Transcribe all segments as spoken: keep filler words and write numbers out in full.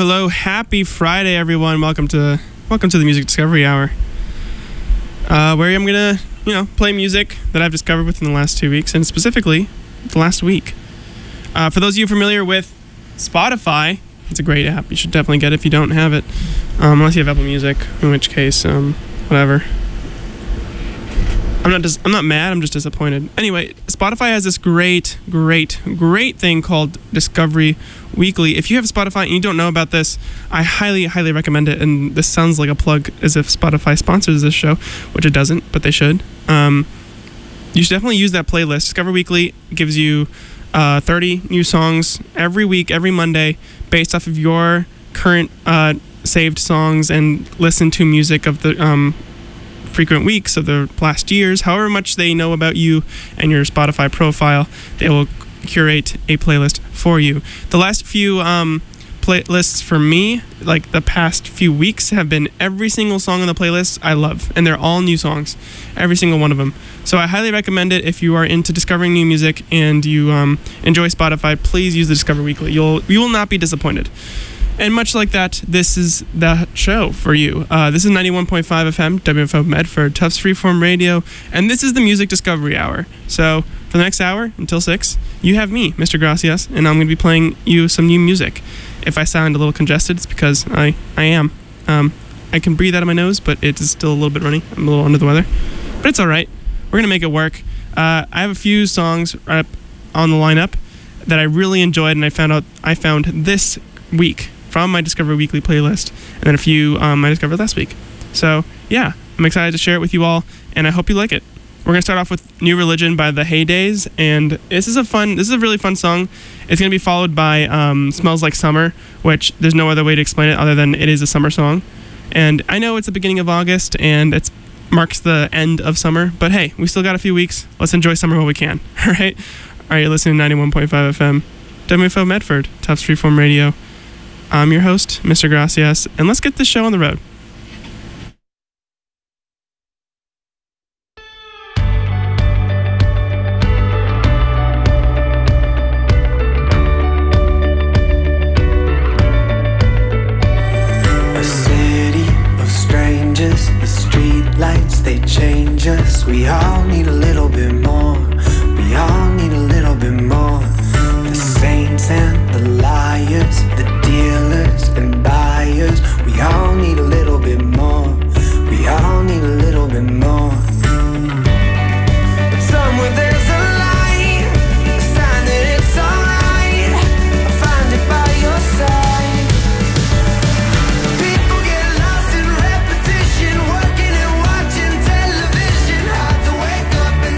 Hello, happy Friday, everyone. Welcome to welcome to the Music Discovery Hour, uh, where I'm gonna, you know, play music that I've discovered within the last two weeks, and specifically the last week. Uh, for those of you familiar with Spotify, it's a great app. You should definitely get it if you don't have it, um, unless you have Apple Music, in which case, um, whatever. I'm not dis- I'm not mad. I'm just disappointed. Anyway, Spotify has this great, great, great thing called Discovery Weekly. If you have Spotify and you don't know about this, I highly, highly recommend it. And this sounds like a plug as if Spotify sponsors this show, which it doesn't, but they should. Um, you should definitely use that playlist. Discover Weekly gives you uh, thirty new songs every week, every Monday, based off of your current uh, saved songs, and listen to music of the um, frequent weeks of the last years. However much they know about you and your Spotify profile, they will curate a playlist for you. The last few um, playlists for me, like the past few weeks, have been every single song on the playlist I love, and they're all new songs, every single one of them. So I highly recommend it if you are into discovering new music and you um, enjoy Spotify. Please use the Discover Weekly. You'll you will not be disappointed. And much like that, this is the show for you. Uh, this is ninety-one point five F M, W F O Medford, Tufts Freeform Radio, and this is the Music Discovery Hour. So for the next hour, until six, you have me, Mister Gracias, and I'm going to be playing you some new music. If I sound a little congested, it's because I, I am. Um, I can breathe out of my nose, but it is still a little bit runny. I'm a little under the weather. But it's all right. We're going to make it work. Uh, I have a few songs up on the lineup that I really enjoyed, and I found out I found this week from my Discover Weekly playlist, and then a few um, I discovered last week. So, yeah, I'm excited to share it with you all, and I hope you like it. We're going to start off with New Religion by the Heydays, and this is a fun, this is a really fun song. It's going to be followed by um, Smells Like Summer, which there's no other way to explain it other than it is a summer song. And I know it's the beginning of August, and it marks the end of summer, but hey, we still got a few weeks. Let's enjoy summer while we can, all right? All right, you're listening to ninety-one point five F M, W F O Medford, Tufts Freeform Radio. I'm your host, Mister Gracias, and let's get this show on the road. A city of strangers, the street lights, they change us. We all need a little bit more. We all need a little bit more. The saints and the liars, the dealers and buyers, we all need a little bit more. We all need a little bit more. But somewhere there's a light, a sign that it's alright. I'll find it by your side. People get lost in repetition, working and watching television. Hard to wake up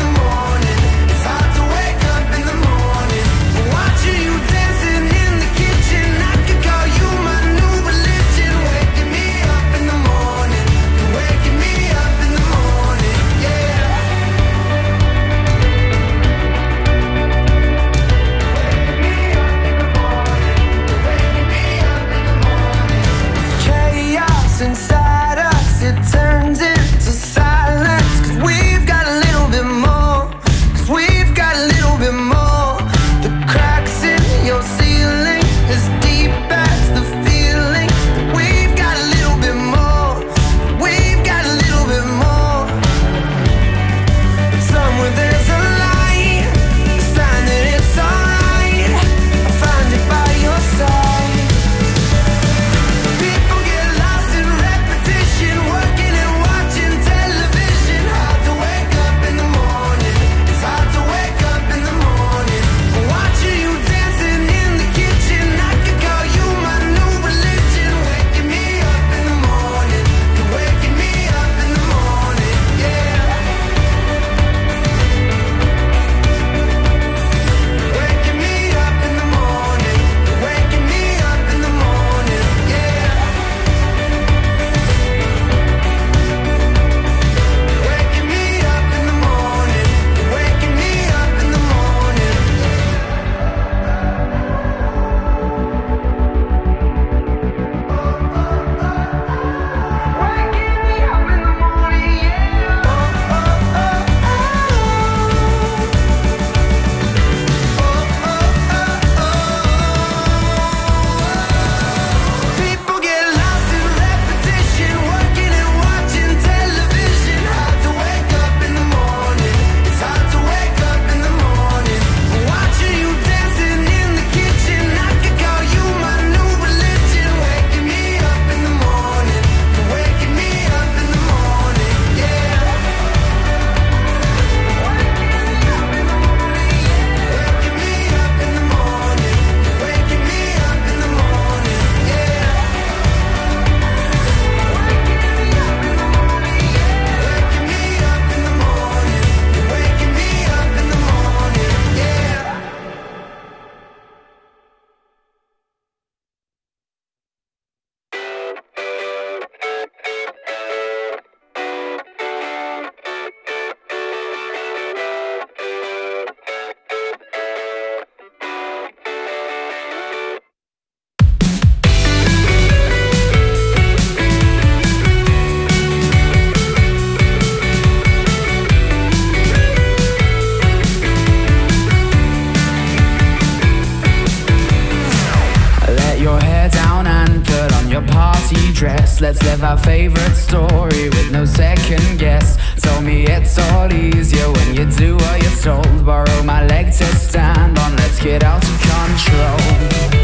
Let's live our favorite story with no second guess. Told me it's all easier when you do what you're told. Borrow my leg to stand on, let's get out of control.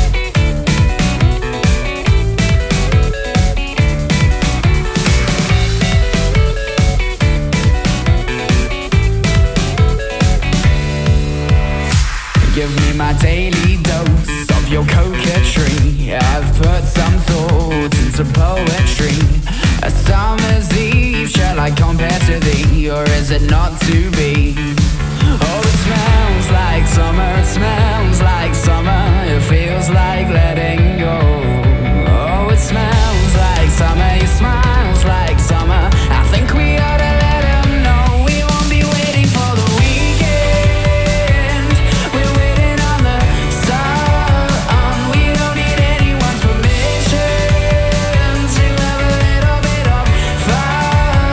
Give me my daily dose of your coquetry. I've put some thought into poetry. A summer's eve, shall I compare to thee, or is it not to be? Oh, it smells like summer, it smells like summer. It feels like letting go. Oh, it smells like summer, it smiles like summer. I think we ought to let him know we won't be waiting for the weekend. We're waiting on the sun. We don't need anyone's permission to have a little bit of fun.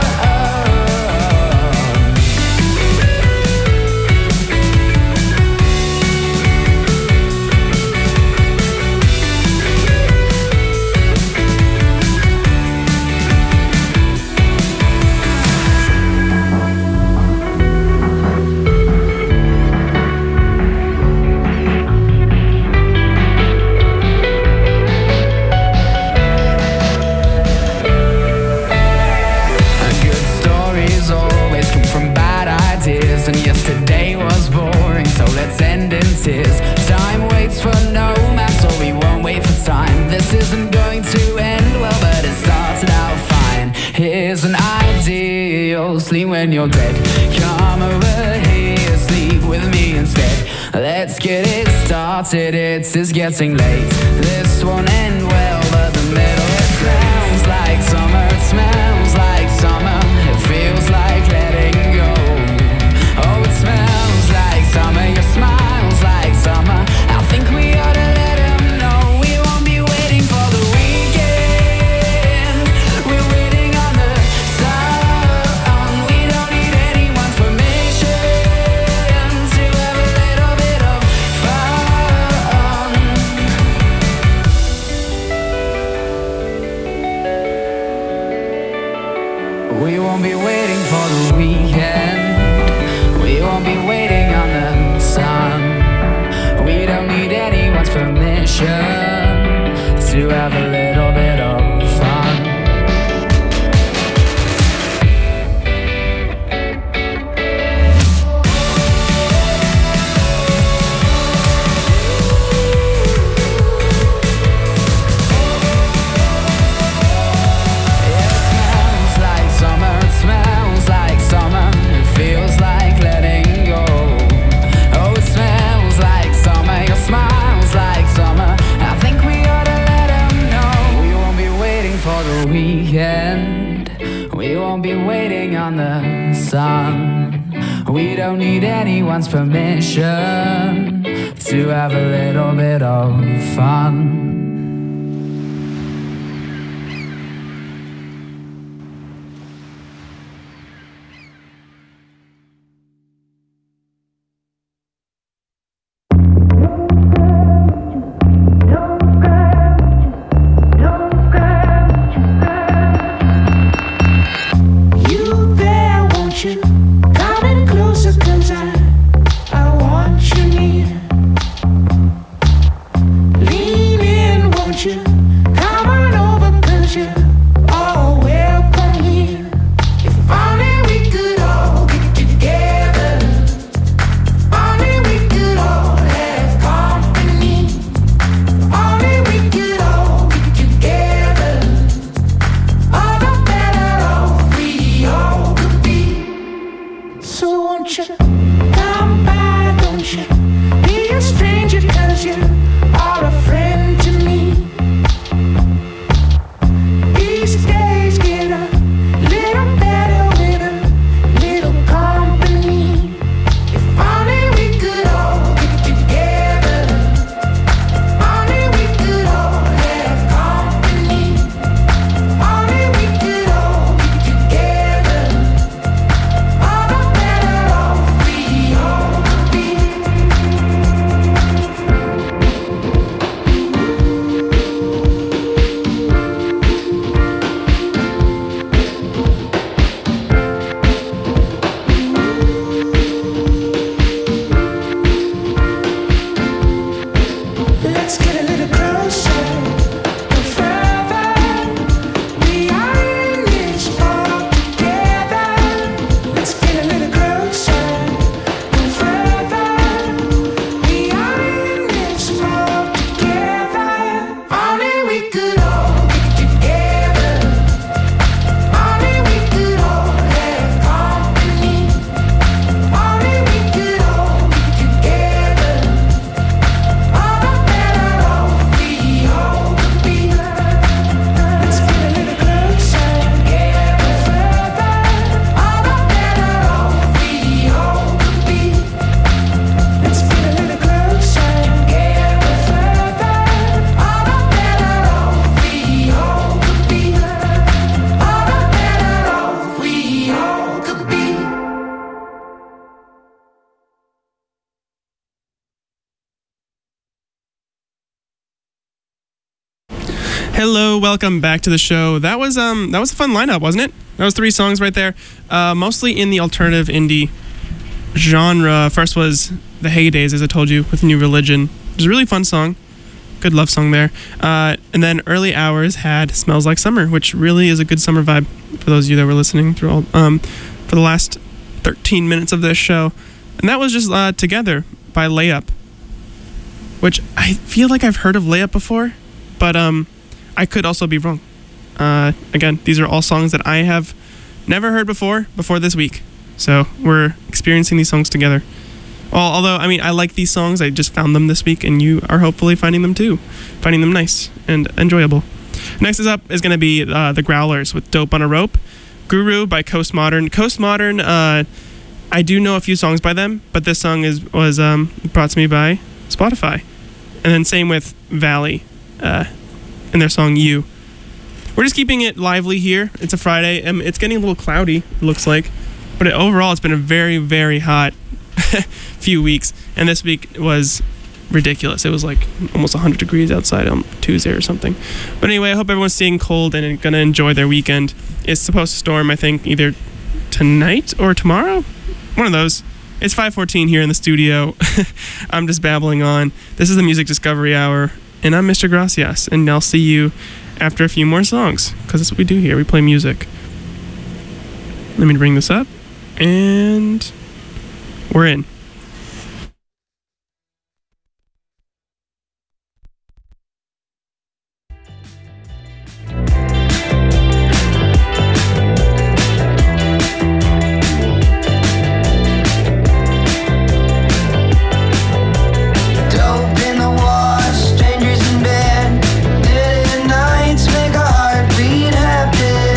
Good stories always come from bad ideas, and yesterday was boring, so let's end in tears. Time waits for no man, so we won't wait for time. This isn't going to end well, but it started out fine. Here's an idea: you'll sleep when you're dead. Come over here, sleep with me instead. Let's get it started, it is getting late. This won't end well, but the middle, it smells like summer, it smells like summer. It feels like letting go. Oh, it smells like summer, your smile's like summer. I think we ought to let him know we won't be waiting for the weekend. We're waiting on the sun. We don't need anyone's permission to have a little bit of fun. We won't be waiting for the weekend. We won't be waiting on the sun. We don't need anyone's permission to have a little bit of fun. It smells like summer, it smells like summer. It feels like letting go. Oh, it smells like summer, your smile's like summer. I think we ought to let him know we won't be waiting for the weekend. We won't be waiting on the sun. We don't need anyone's permission to have a little bit of fun. You there, won't you? Coming closer, 'cause I, I want you near. Lean in, won't you? Come on over, 'cause you're all welcome here. If only we could all get together. If only we could all have company. If only we could all get together. All the better off we all could be. So won't you come by, don't you? Be a stranger, 'cause you are a friend to me. These days get a little better with a little company. If only we could all get together. If only we could all have company. If only we could all get together. All the better off we all could be. Hello, welcome back to the show. That was um that was a fun lineup, wasn't it? That was three songs right there, uh, mostly in the alternative indie genre. First was The Heydays, as I told you, with New Religion, which is a really fun song. Good love song there. Uh, and then Early Hours had Smells Like Summer, which really is a good summer vibe for those of you that were listening through all um for the last thirteen minutes of this show. And that was just uh, Together by Layup, which I feel like I've heard of Layup before, but um. I could also be wrong. Uh, again, these are all songs that I have never heard before, before this week. So we're experiencing these songs together. Well, although, I mean, I like these songs. I just found them this week, and you are hopefully finding them too. Finding them nice and enjoyable. Next is up is going to be uh, The Growlers with Dope on a Rope. Guru by Coast Modern. Coast Modern, uh, I do know a few songs by them, but this song is was um, brought to me by Spotify. And then same with Valley. Uh, and their song You. We're just keeping it lively here. It's a Friday, and it's getting a little cloudy, it looks like. But it, overall, it's been a very, very hot few weeks. And this week was ridiculous. It was like almost one hundred degrees outside on Tuesday or something. But anyway, I hope everyone's staying cold and going to enjoy their weekend. It's supposed to storm, I think, either tonight or tomorrow. One of those. It's five fourteen here in the studio. I'm just babbling on. This is the Music Discovery Hour. And I'm Mister Gracias, and I'll see you after a few more songs, because that's what we do here. We play music. Let me bring this up, and we're in.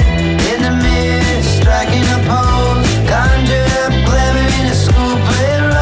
Striking a pose, conjure up glamour in a school play.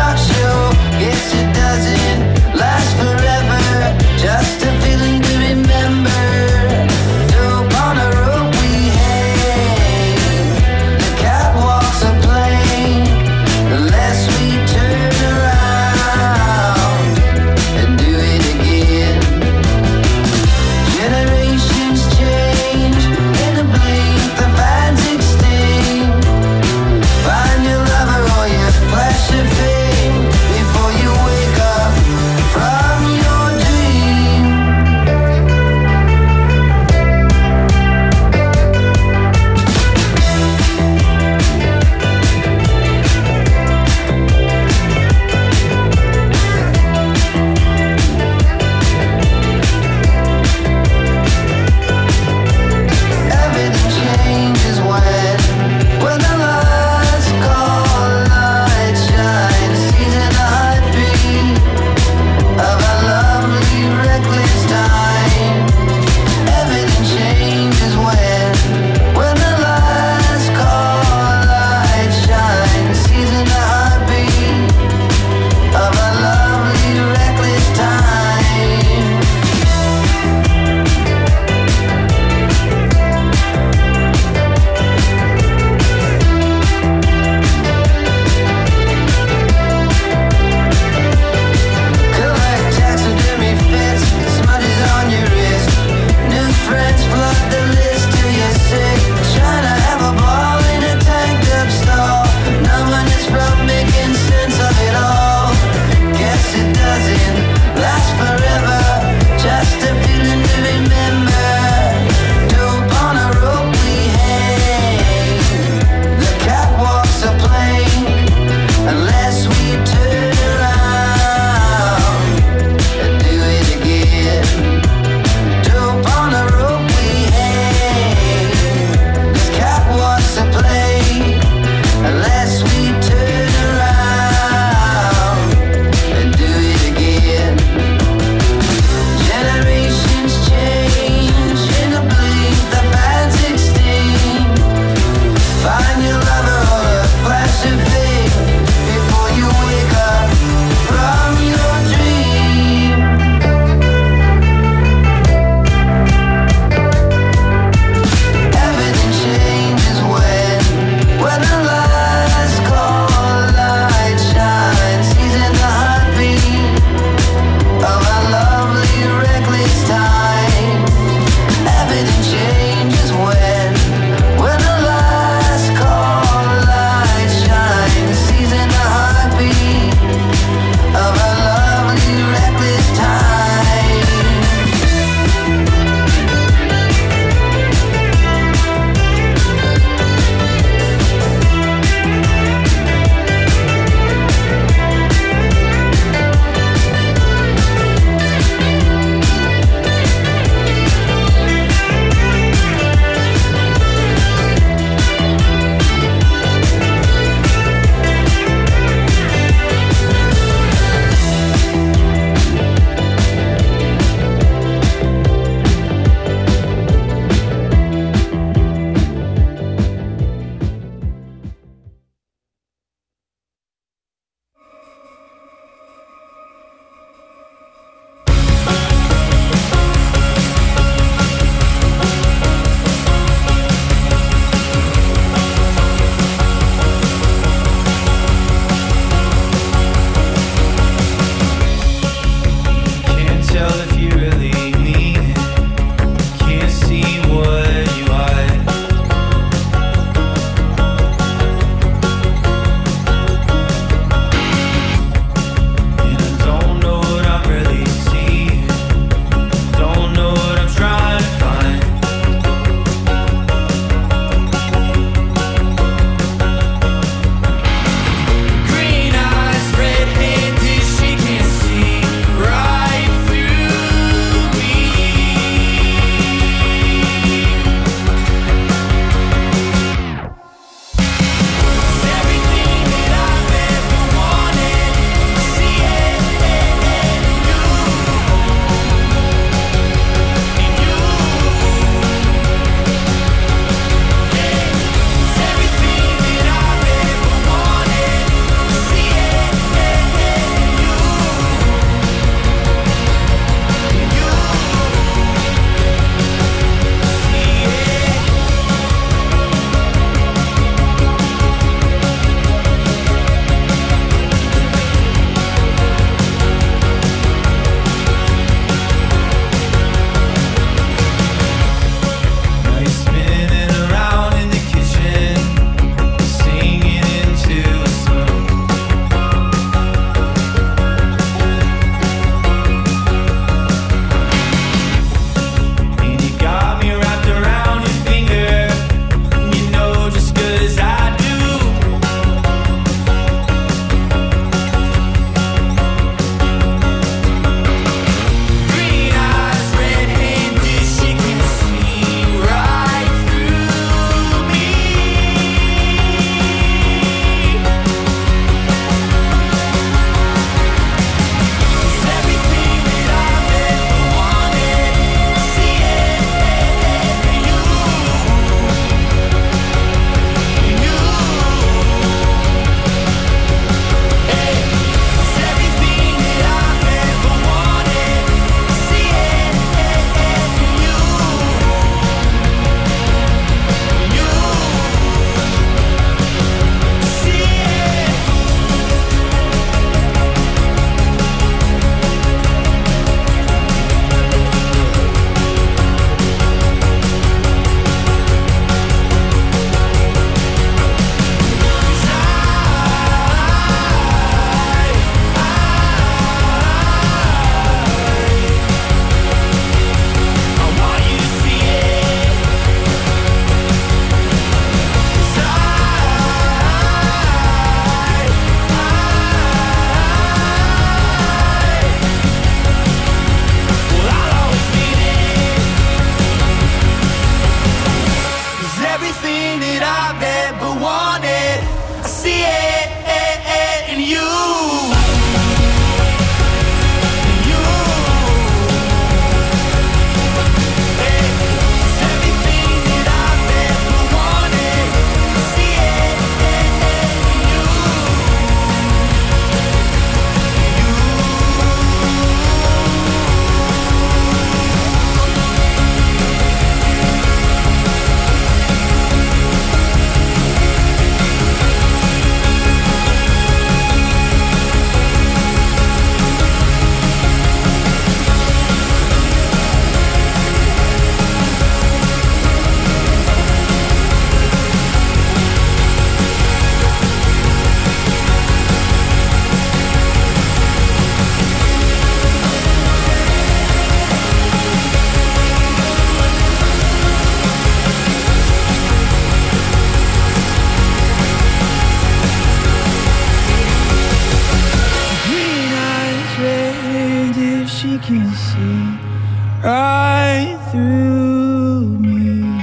can see right through me.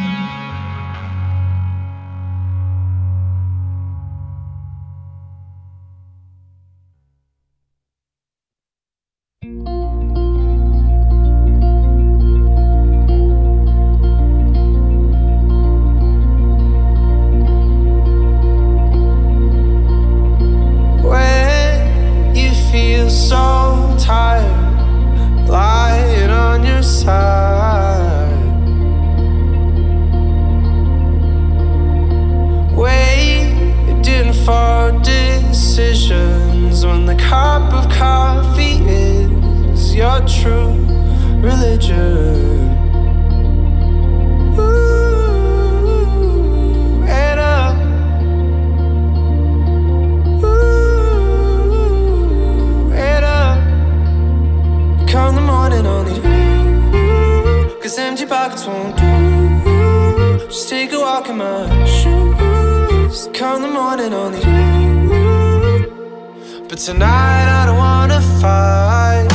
So tired, lying on your side, waiting for decisions when the cup of coffee is your true religion. Come the morning only you, cause empty pockets won't do. Just take a walk in my shoes. Come the morning only you, but tonight I don't wanna fight.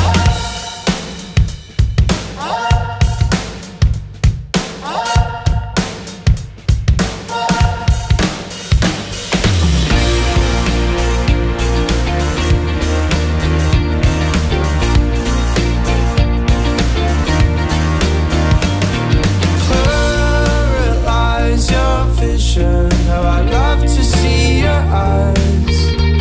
How I love to see your eyes.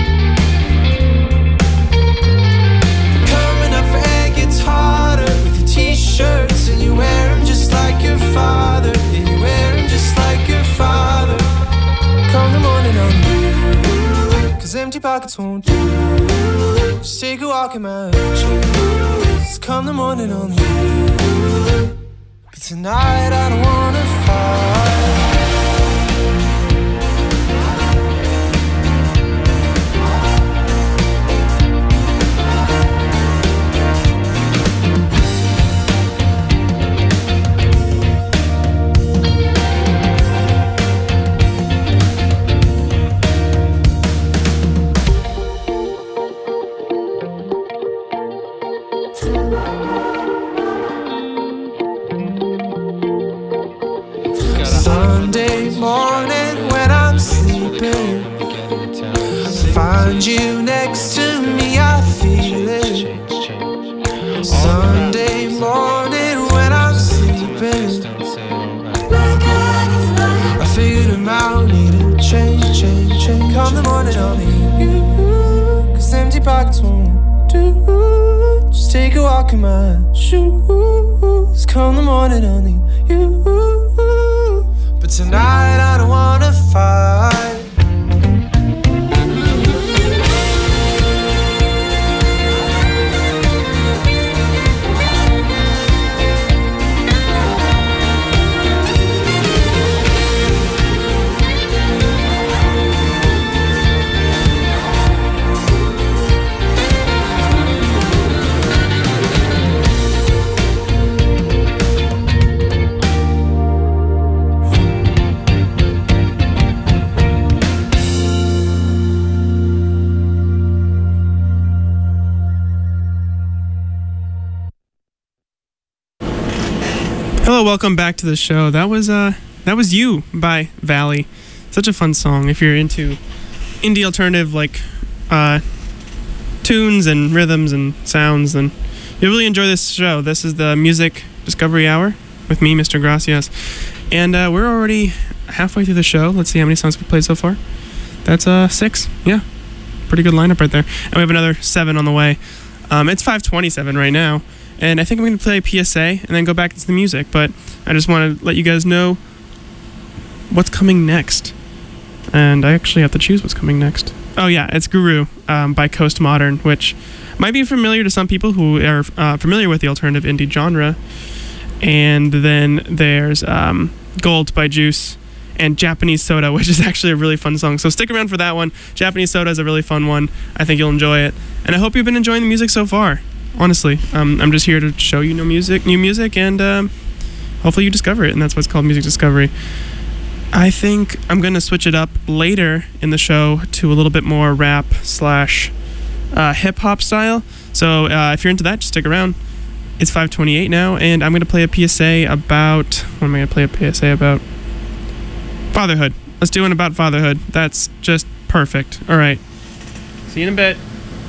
Coming up for air gets harder with your t-shirts, and you wear them just like your father. And you wear them just like your father. Come the morning on you, cause empty pockets won't do. Just take a walk in my shoes. Come the morning on you, but tonight I don't wanna fight. Sunday morning when I'm sleeping, find you next to me, I feel it. Sunday morning when I'm sleeping, I figured him out, need a change, change, change. Come the morning I'll need you, cause empty pockets won't do. Just take a walk in my shoes. Come the morning I'll need you, but tonight I don't wanna fight. Hello, welcome back to the show. That was uh, that was You by Valley. Such a fun song if you're into indie alternative like uh, tunes and rhythms and sounds. Then you'll really enjoy this show. This is the Music Discovery Hour with me, Mister Gracias, and uh, we're already halfway through the show. Let's see how many songs we've played so far. That's uh six. Yeah, pretty good lineup right there. And we have another seven on the way. Um, it's five twenty-seven right now. And I think I'm going to play a P S A and then go back into the music. But I just want to let you guys know what's coming next. And I actually have to choose what's coming next. Oh, yeah, it's Guru um, by Coast Modern, which might be familiar to some people who are uh, familiar with the alternative indie genre. And then there's um, Gold by Juice and Japanese Soda, which is actually a really fun song. So stick around for that one. Japanese Soda is a really fun one. I think you'll enjoy it. And I hope you've been enjoying the music so far. Honestly, um, I'm just here to show you new music, new music, and um, hopefully you discover it, and that's what's called Music Discovery. I think I'm going to switch it up later in the show to a little bit more rap slash uh, hip-hop style. So uh, if you're into that, just stick around. It's five twenty-eight now, and I'm going to play a P S A about... What am I going to play a P S A about? Fatherhood. Let's do one about fatherhood. That's just perfect. All right. See you in a bit.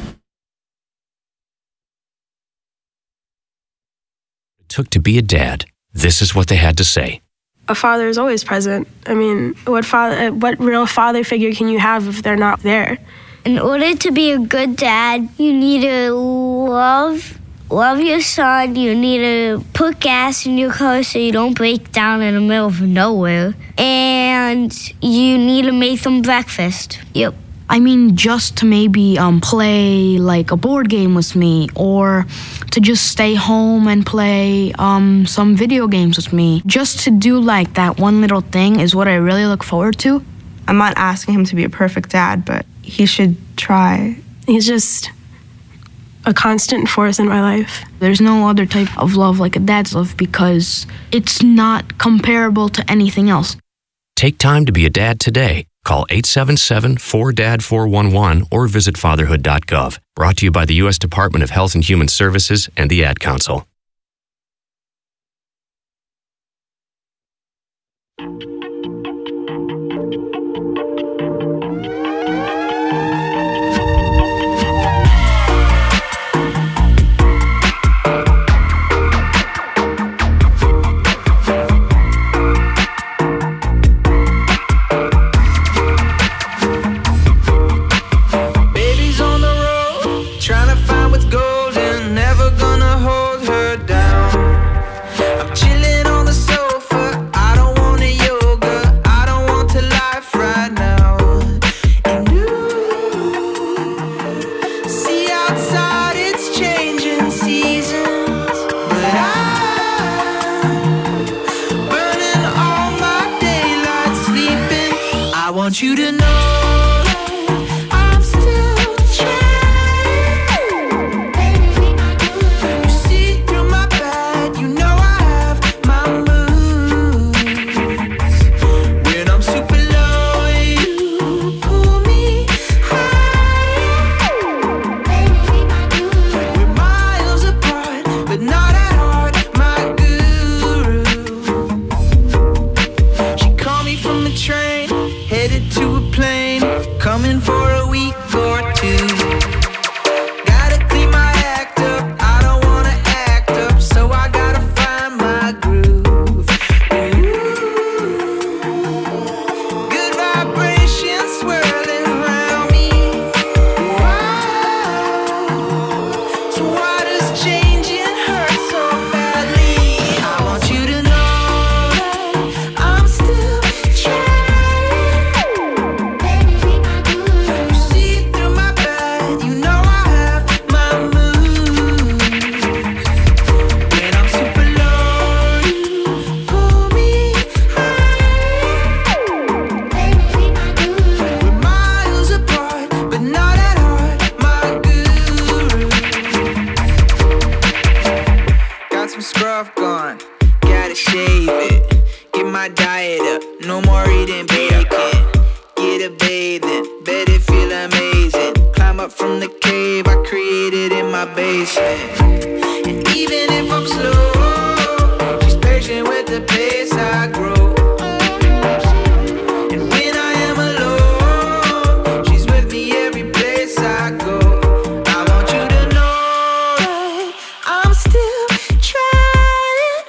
Took to be a dad. This is what they had to say. A father is always present. I mean, what father, what real father figure can you have if they're not there? In order to be a good dad, you need to love, love your son. You need to put gas in your car so you don't break down in the middle of nowhere. And you need to make them breakfast. Yep. I mean, just to maybe um, play like a board game with me, or to just stay home and play um, some video games with me. Just to do like that one little thing is what I really look forward to. I'm not asking him to be a perfect dad, but he should try. He's just a constant force in my life. There's no other type of love like a dad's love because it's not comparable to anything else. Take time to be a dad today. Call eight seven seven, four D A D, four one one or visit fatherhood dot gov. Brought to you by the U S Department of Health and Human Services and the Ad Council. You to know I'm still trying. You see through my bed, you know I have my moods. When I'm super low, you pull me high. We're miles apart, but not at heart, my guru. She called me from the train, headed to a plane, coming for a week or two. Gotta clean my act up, I don't wanna act up, so I gotta find my groove. Ooh. Good vibrations swirling around me. Wow. So why does changing hurt so badly? I want you to know that I'm still trying. Scruff gone, gotta shave it. Get my diet up, no more eating bacon. Get a bathing, bet it feel amazing. Climb up from the cave I created in my basement. And even if I'm slow, she's patient with the pace I grow. And when I am alone, she's with me every place I go. I want you to know that I'm still trying.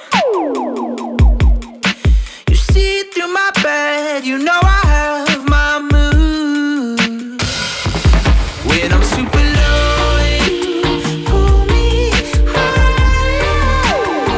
You see through my bed, you know I have my mood. When I'm super low, you pull me high.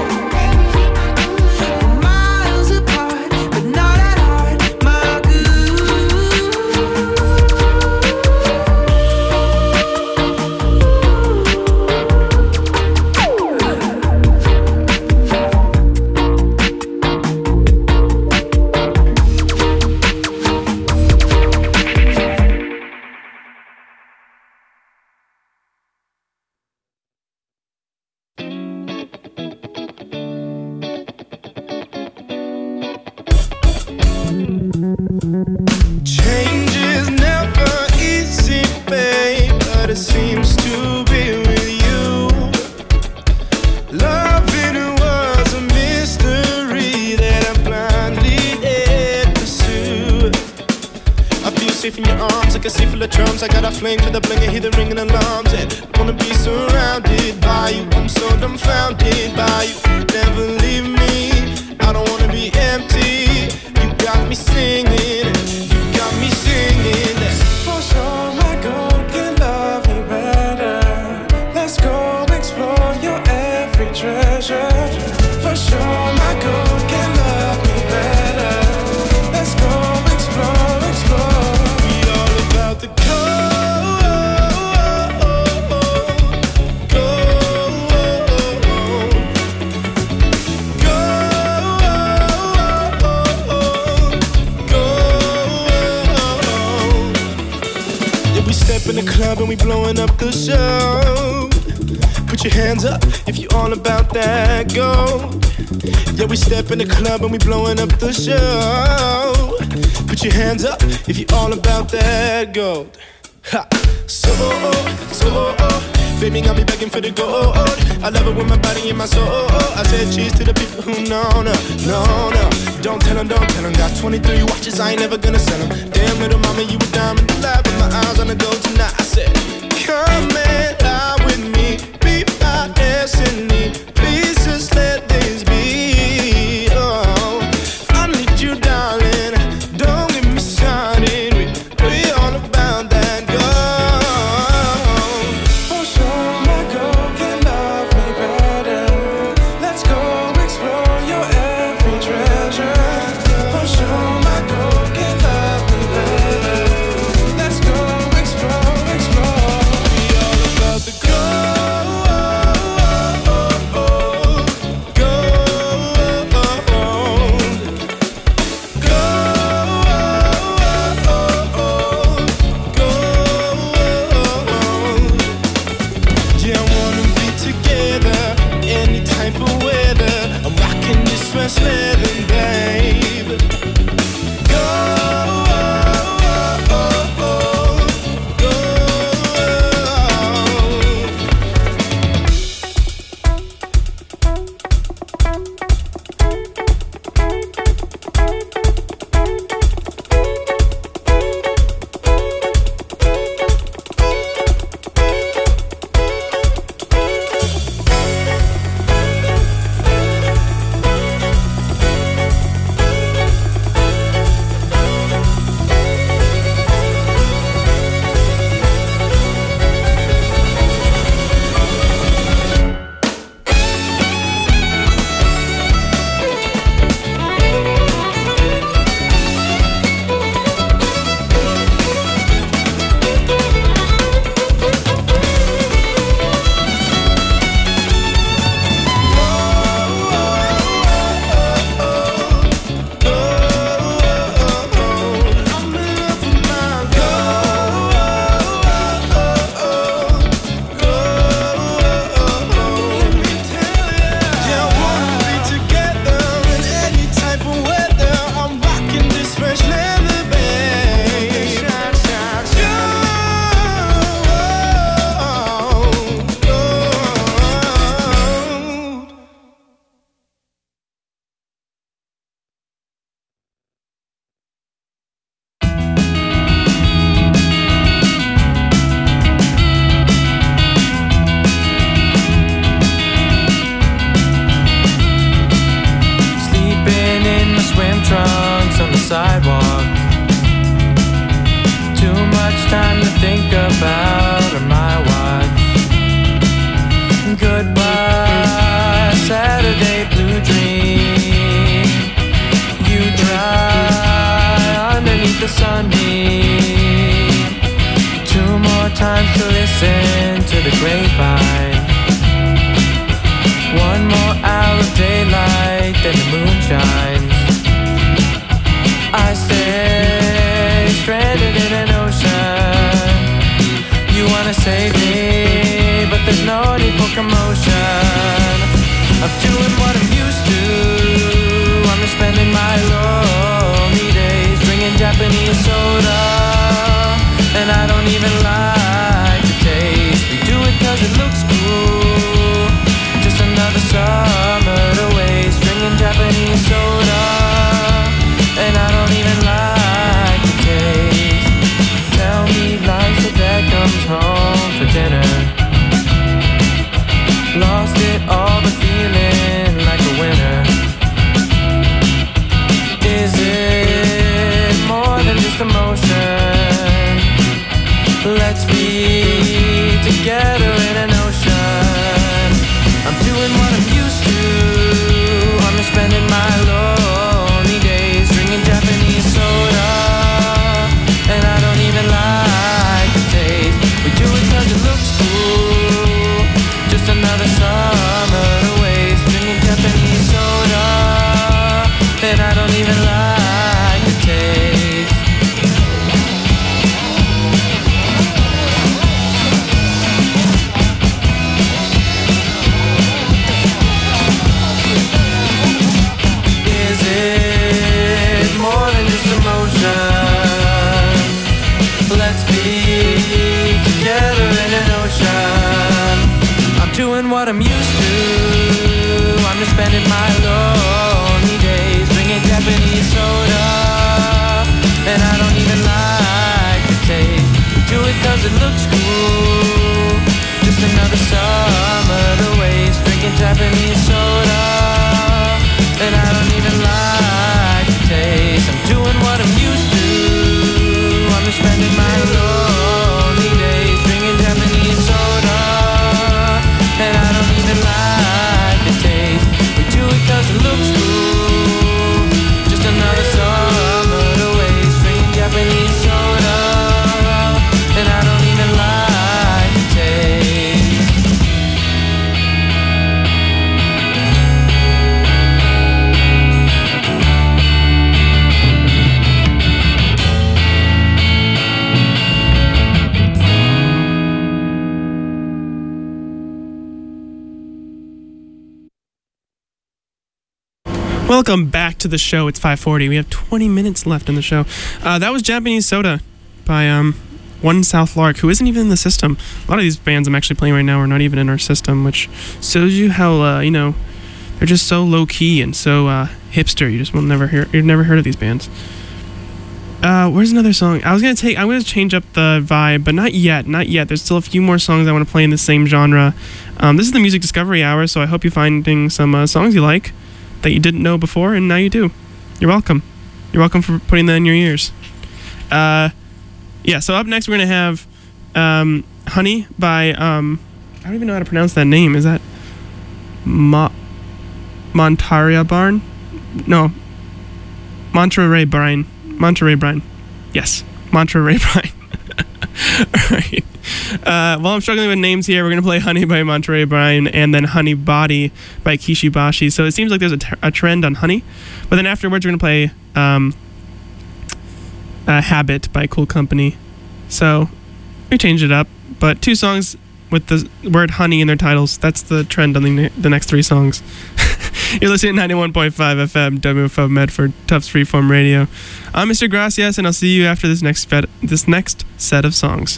drums. I got a flame to the bling and hear the ringing alarms. And I wanna be surrounded by you. I'm so dumbfounded by you. Never leave me. I don't wanna be empty. You got me singing. You got me singing. For sure, my God can love me better. Let's go explore your every treasure. For sure, my God can love me better. Let's go explore, explore. We all about the gold, gold, gold. Yeah, we step in the club and we blowing up the show. Put your hands up if you all about that gold. Yeah, we step in the club and we blowing up the show. Put your hands up if you all about that gold. Ha. So, so, baby got me begging for the gold. I love it with my body and my soul. I said cheers to the people who know, no, no, no. Don't tell them, don't tell them. Got twenty-three watches, I ain't never gonna sell them. Damn little mama, you a diamond. Laugh with my eyes on the gold tonight. I said, come and lie with me. Be my destiny. Please just let this be. Oh, I need you, darling. Don't get me started. We, we all about that gold. For sure, my gold can love me better. Let's go explore your every treasure. For sure, my gold can love me better. Let's go explore, explore. We all about the gold. Living, babe. Go, go. sidewalk. Too much time to think about on my watch. Goodbye, Saturday blue dream. You dry underneath the sunbeam. Two more times to listen to the grapevine. One more hour of daylight, then the moon shines. I stay stranded in an ocean. You wanna save me, but there's no need for commotion. I'm doing what I'm used to. I'm just spending my lonely days drinking Japanese soda, and I don't even like the taste. We do it cause it looks cool. Just another summer to waste drinking Japanese soda, and I don't even like the taste. Tell me like what I'm used to. I'm just spending my lonely days drinking Japanese soda, and I don't even like the taste. Do it cause it looks cool. Just another summer to waste drinking Japanese soda, and I don't even like the taste. I'm doing what I'm used to. I'm just spending my lonely days drinking Japanese soda, and I don't even like the taste. We do it cause it looks cool. Just another summer to waste drinking Japanese soda, and I don't even like the taste. Welcome back to the show. It's five forty. We have twenty minutes left in the show. Uh, that was Japanese Soda by um, One South Lark, who isn't even in the system. A lot of these bands I'm actually playing right now are not even in our system, which shows you how, uh, you know, they're just so low-key and so uh, hipster. You just will never hear, you've never heard of these bands. Uh, where's another song? I was going to take, I'm going to change up the vibe, but not yet, not yet. There's still a few more songs I want to play in the same genre. Um, this is the Music Discovery Hour, so I hope you're finding some uh, songs you like that you didn't know before, and now you do. You're welcome. You're welcome for putting that in your ears. Uh, yeah, so up next we're going to have um, Honey by, um, I don't even know how to pronounce that name. Is that Ma- Montaria Barn? No. Monterey Brine. Monterey Brine. Yes. Monterey Brine. All right. Uh, while I'm struggling with names here, we're going to play Honey by Monterey Brine and then Honey Body by Kishibashi. So it seems like there's a, t- a trend on Honey. But then afterwards, we're going to play um, uh, Habit by Cool Company. So we changed it up. But two songs with the word honey in their titles. That's the trend on the, ne- the next three songs. You're listening to ninety-one point five F M, W F O Medford, Tufts Freeform Radio. I'm Mister Gracias, and I'll see you after this next fed- this next set of songs.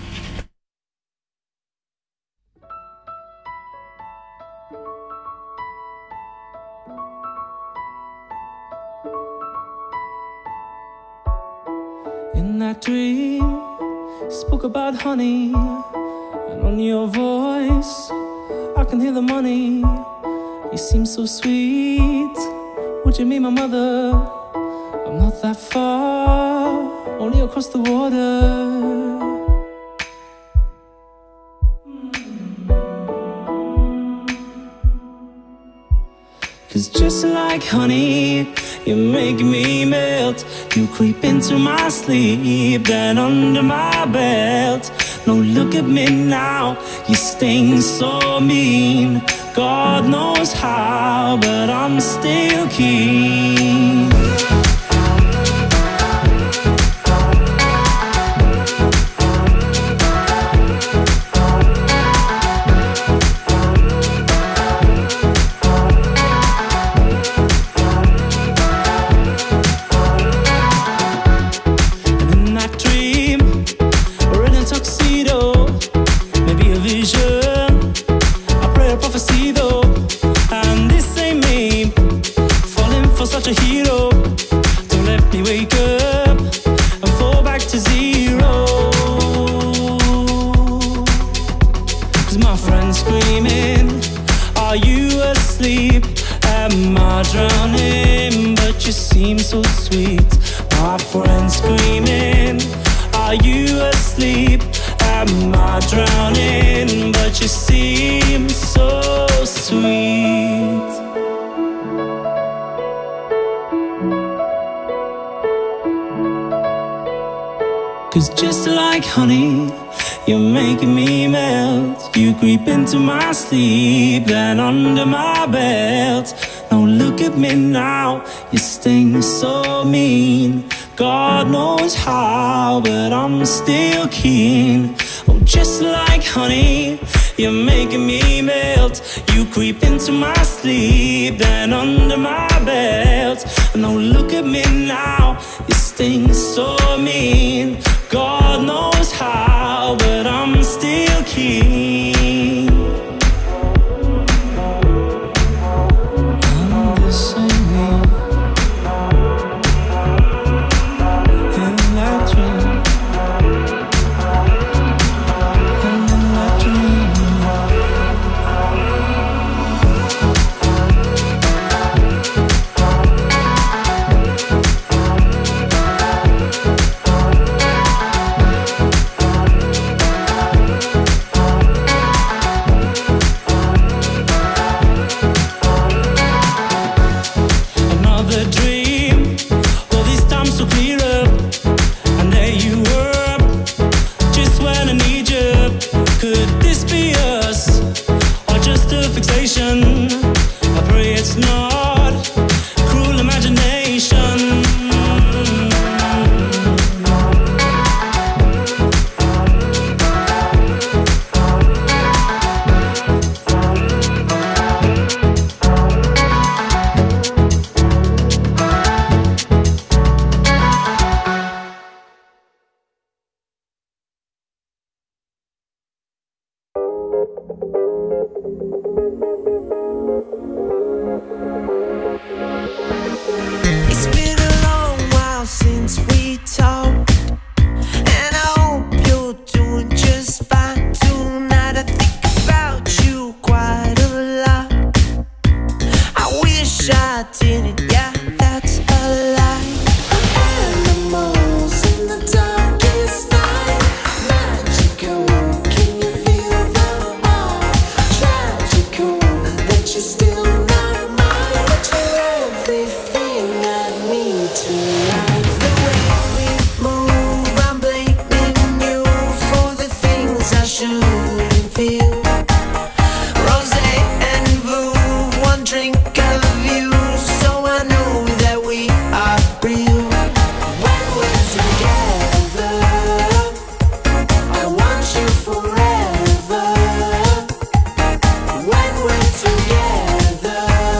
In that dream, spoke about honey, and on your voice, I can hear the money. You seem so sweet. Would you meet my mother? I'm not that far, only across the water. Cause just like honey, you're making me melt. You creep into my sleep, then under my belt. No, look at me now, you sting so mean. God knows how, but I'm still keen. Honey, you're making me melt. You creep into my sleep, then under my belt. Now look at me now, you sting so mean. God knows how, but I'm still keen. Oh, just like honey, you're making me melt. You creep into my sleep, then under my belt. Now look at me now, you sting so mean. God knows how, but I'm still keen. It's been a long while since we talked, and I hope you're doing just fine tonight. I think about you quite a lot. I wish I didn't, yeah, that's a lie. Animals in the darkest night, magical, can you feel the heart? Tragical that you're still not mine, but you're everything I need tonight. The way we move, I'm blaming you for the things I shouldn't feel. Rosé and Vouv, one drink of you, so I know that we are real. When we're together, I want you forever. When we're together,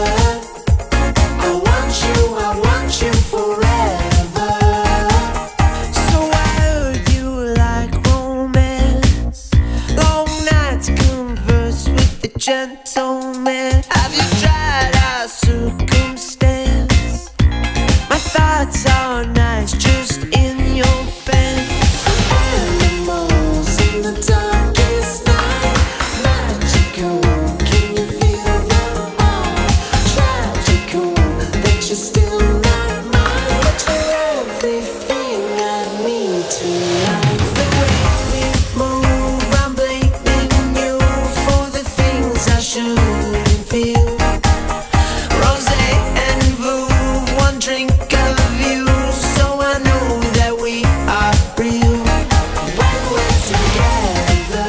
I want you, I want you forever. So I heard you like romance, long nights converse with the gentleman. Have you tried our circumstance? My thoughts are nice just in your bed. Animals in the darkest night, magical, can you feel the heart? Tragical that you're still not mine, but you're everything I need tonight. The way we move, I'm blaming you for the things I shouldn't feel. Rosé and Vouv, one drink of you, so I know that we are real. When we're together,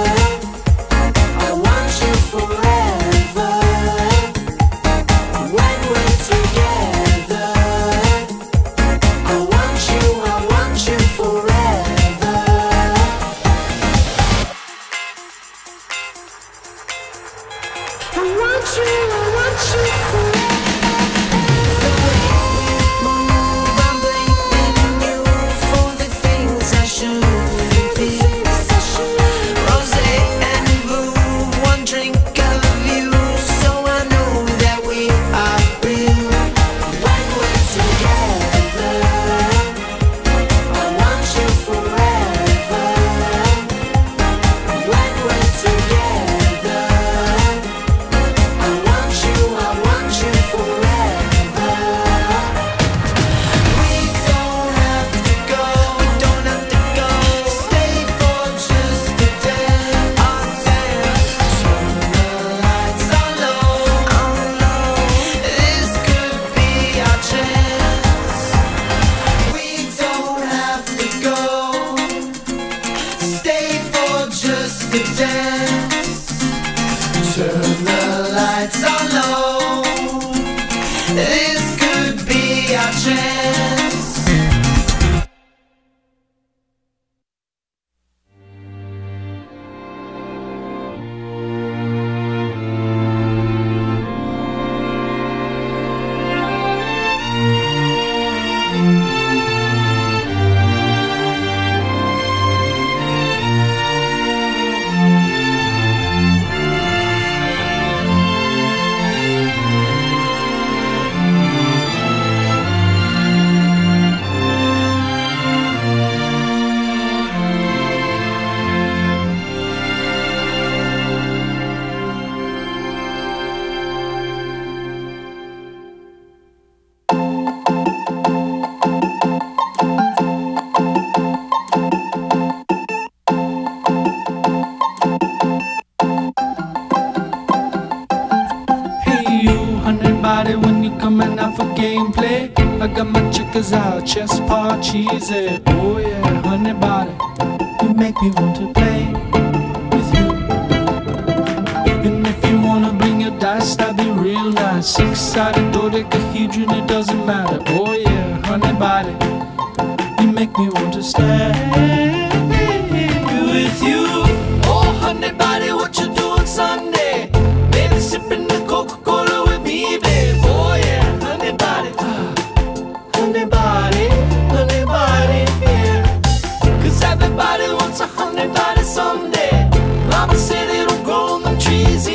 I want you forever. When we're together, I want you, I want you forever. I want you, I want you forever. The way we move, I'm blaming you for the things I shouldn't feel. Rosé and Vouv, one drink of you, so I know that we are real. When we're together, I want you forever. When we're together, I want you, I want you forever. We don't have to go, we don't have to go. Stay for just a day, on dance. Turn the lights on low, on low. This could be our chance. We don't have to go. Stay for just a dance. Turn the lights on low. This could be our chance. coming out for gameplay. I got my chickens out, chest paw cheesy. Oh yeah, honey body, you make me want to play with you. And if you wanna bring your dice, that'd be real nice. Six-sided dodecahedron, it doesn't matter. Oh yeah, honey body, you make me want to stay with you. Oh honey body, what you doing Sunday? Maybe sipping the Coca-Cola with me, babe. Oh yeah, honey body, ah, honey body, honey body, yeah. Cause everybody wants a honey body someday. Mama said it'll grow on them trees.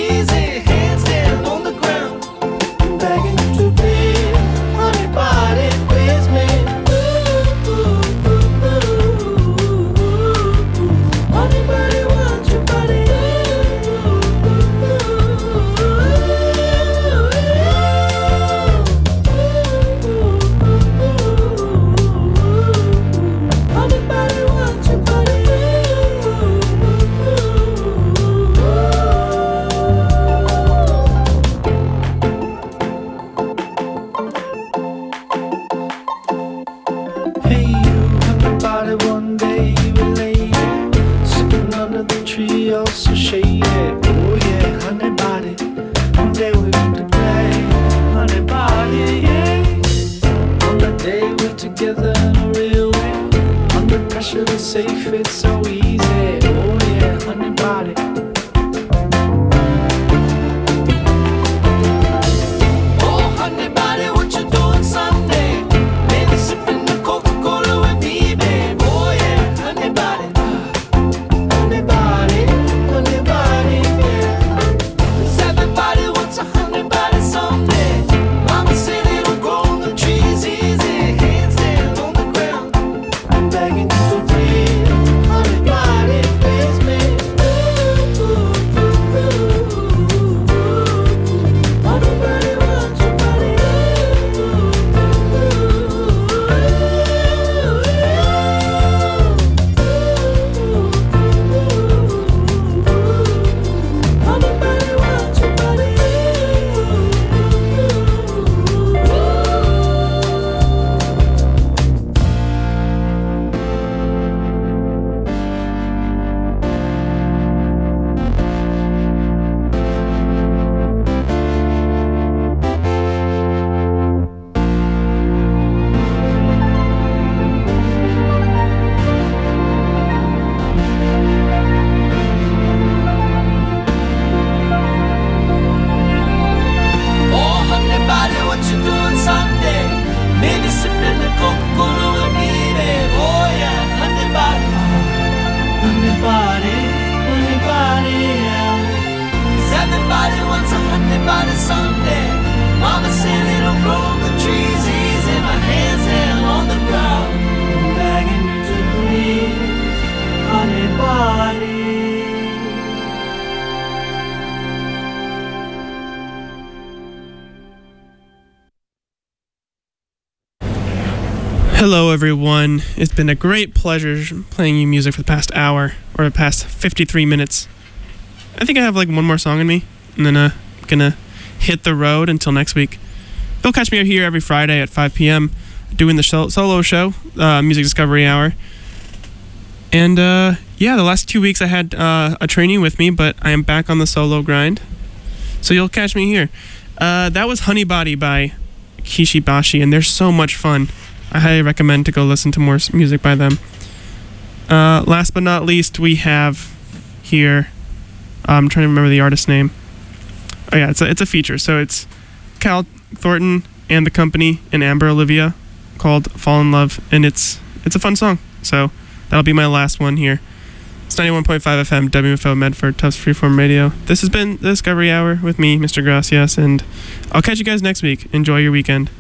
Hello, everyone. It's been a great pleasure playing you music for the past hour, or the past fifty-three minutes. I think I have like one more song in me, and then uh, I'm gonna hit the road until next week. You'll catch me out here every Friday at five p.m. doing the sol- solo show, uh, Music Discovery Hour. And uh, yeah, the last two weeks I had uh, a trainee with me, but I am back on the solo grind. So you'll catch me here. Uh, that was Honey Body by Kishi Bashi, and they're so much fun. I highly recommend to go listen to more s- music by them. Uh, last but not least, we have here, I'm trying to remember the artist's name. Oh yeah, it's a, it's a feature. So it's Cal Thornton and the Company and Amber Olivia called Fall in Love, and it's it's a fun song. So that'll be my last one here. It's ninety-one point five F M, W F O Medford, Tufts Freeform Radio. This has been the Discovery Hour with me, Mister Gracias, and I'll catch you guys next week. Enjoy your weekend.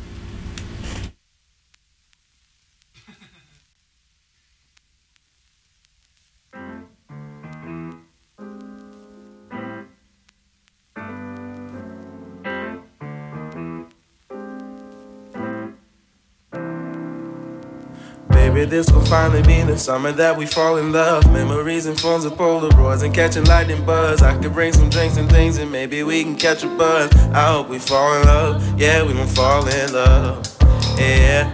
Baby, this will finally be the summer that we fall in love. Memories and phones of Polaroids and catching lightning buzz. I could bring some drinks and things and maybe we can catch a buzz. I hope we fall in love, yeah, we gon' fall in love, yeah.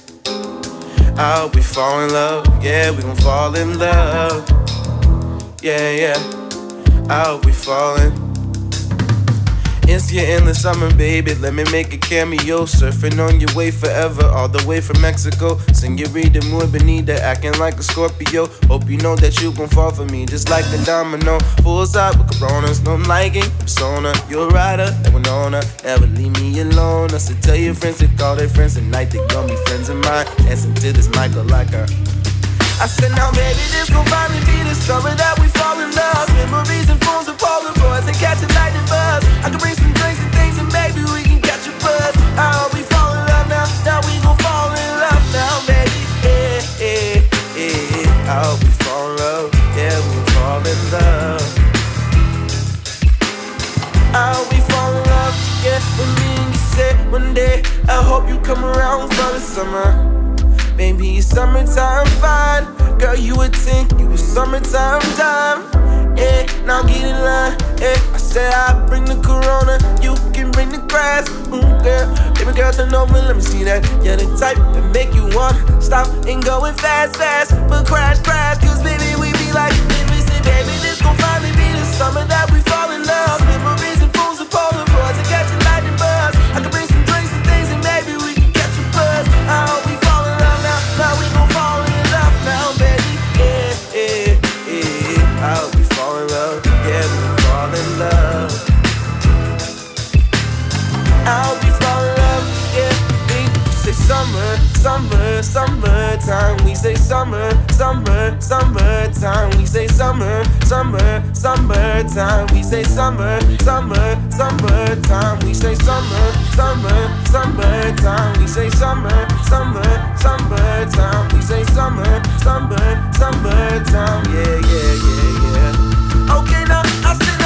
I hope we fall in love, yeah, we gon' fall in love, yeah, yeah. I hope we fall in. It's your endless summer, baby. Let me make a cameo. Surfing on your way forever, all the way from Mexico. Senorita muy bonita, acting like a Scorpio. Hope you know that you gon' fall for me, just like the domino. Full side with coronas, no liking persona. You're a rider, like Winona. Never leave me alone. I said, tell your friends to call their friends tonight. They gon' be friends of mine. Dancing to this Michael like a. I said, now baby, this gon' finally be the summer that we fall in love. Memories and phones and Polaroids and catching lightning buzz. I can bring some drinks and things and maybe we can catch a buzz. I hope we fall in love now, now we gon' fall in love now, baby. Yeah, yeah, yeah. I hope we fall in love, yeah, we gon' fall in love. I hope we fall in love, yeah, when me and you said one day. I hope you come around for the summer. Maybe it's summertime fine. Girl, you would think it was summertime time. Yeah, now get in line. Yeah, I said I'll bring the Corona, you can bring the grass. Ooh, girl, baby girl, turn over, let me see that. Yeah, the type that make you want stop and going fast, fast, but crash, crash. Cause baby, we be like, baby, say, baby, this gon' finally be the summer that we fall in love. Memories and phones and Polaroids and catching lightning buzz. I can bring some drinks and things and maybe we can catch a buzz. I hope we fall in love now, now we gon' fall in love now, baby. Yeah, yeah, yeah. I hope we fall in love, yeah, we gon' fall in love. I hope we fall in love, yeah. We say summer, summer, summertime. We say summer, summer, summertime. We say summer, summer, summertime. We say summer, summer, summertime. We say summer, summer, summertime. We say summer, summer, summertime. We say summer, summer, summertime. Yeah, yeah, yeah, yeah. Okay, now I say